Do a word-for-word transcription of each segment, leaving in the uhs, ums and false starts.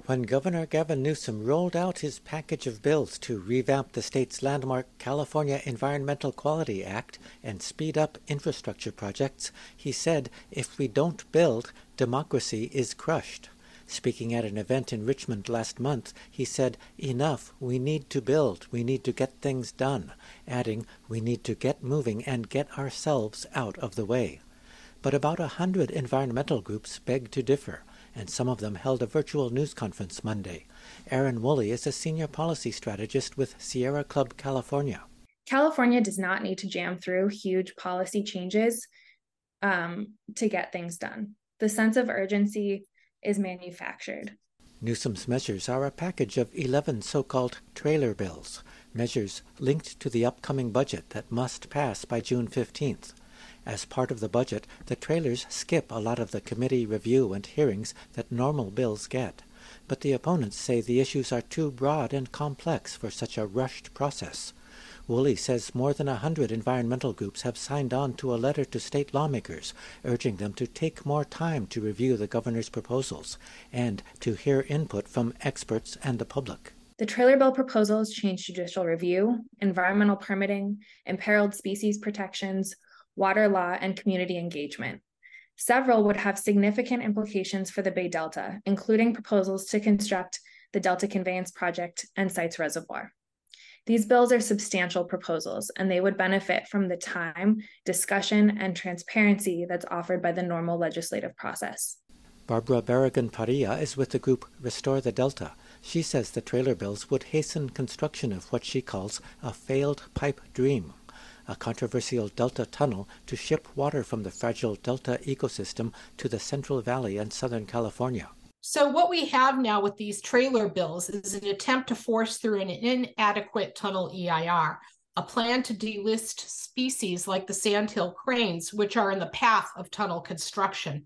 When Governor Gavin Newsom rolled out his package of bills to revamp the state's landmark California Environmental Quality Act and speed up infrastructure projects, he said, "If we don't build, democracy is crushed." Speaking at an event in Richmond last month, he said, "Enough, we need to build, we need to get things done," adding, "We need to get moving and get ourselves out of the way." But about a hundred environmental groups beg to differ, and some of them held a virtual news conference Monday. Erin Woolley is a senior policy strategist with Sierra Club California. California does not need to jam through huge policy changes um, to get things done. The sense of urgency is manufactured. Newsom's measures are a package of eleven so-called trailer bills, measures linked to the upcoming budget that must pass by June fifteenth. As part of the budget, the trailers skip a lot of the committee review and hearings that normal bills get. But the opponents say the issues are too broad and complex for such a rushed process. Woolley says more than a hundred environmental groups have signed on to a letter to state lawmakers, urging them to take more time to review the governor's proposals and to hear input from experts and the public. The trailer bill proposals change judicial review, environmental permitting, imperiled species protections, water law, and community engagement. Several would have significant implications for the Bay Delta, including proposals to construct the Delta Conveyance Project and Sites Reservoir. These bills are substantial proposals, and they would benefit from the time, discussion, and transparency that's offered by the normal legislative process. Barbara Barragan-Parilla is with the group Restore the Delta. She says the trailer bills would hasten construction of what she calls a failed pipe dream, a controversial delta tunnel to ship water from the fragile delta ecosystem to the Central Valley and Southern California. So what we have now with these trailer bills is an attempt to force through an inadequate tunnel E I R, a plan to delist species like the sandhill cranes, which are in the path of tunnel construction,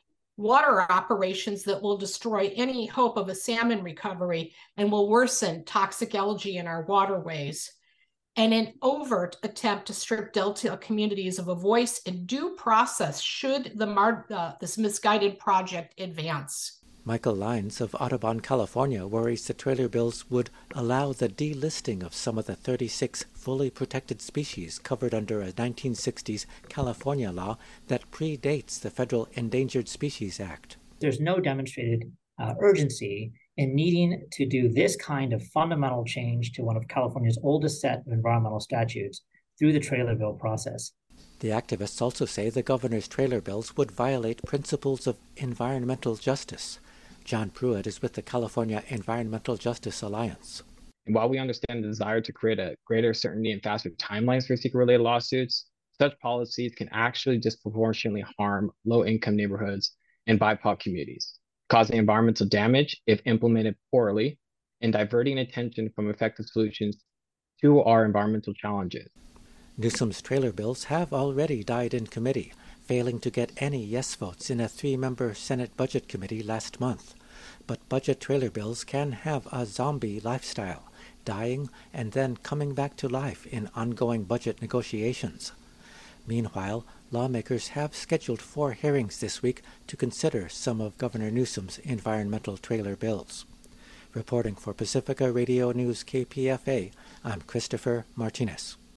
water operations that will destroy any hope of a salmon recovery and will worsen toxic algae in our waterways, and an overt attempt to strip Delta communities of a voice and due process should the Mar- uh, this misguided project advance. Michael Lyons of Audubon, California, worries the trailer bills would allow the delisting of some of the thirty-six fully protected species covered under a nineteen sixties California law that predates the Federal Endangered Species Act. There's no demonstrated uh, urgency in needing to do this kind of fundamental change to one of California's oldest set of environmental statutes through the trailer bill process. The activists also say the governor's trailer bills would violate principles of environmental justice. John Pruitt is with the California Environmental Justice Alliance. And while we understand the desire to create a greater certainty and faster timelines for seeker-related lawsuits, such policies can actually disproportionately harm low-income neighborhoods and B I P O C communities, causing environmental damage if implemented poorly and diverting attention from effective solutions to our environmental challenges. Newsom's trailer bills have already died in committee, failing to get any yes votes in a three-member Senate Budget Committee last month. But budget trailer bills can have a zombie lifestyle, dying and then coming back to life in ongoing budget negotiations. Meanwhile, lawmakers have scheduled four hearings this week to consider some of Governor Newsom's environmental trailer bills. Reporting for Pacifica Radio News K P F A, I'm Christopher Martinez.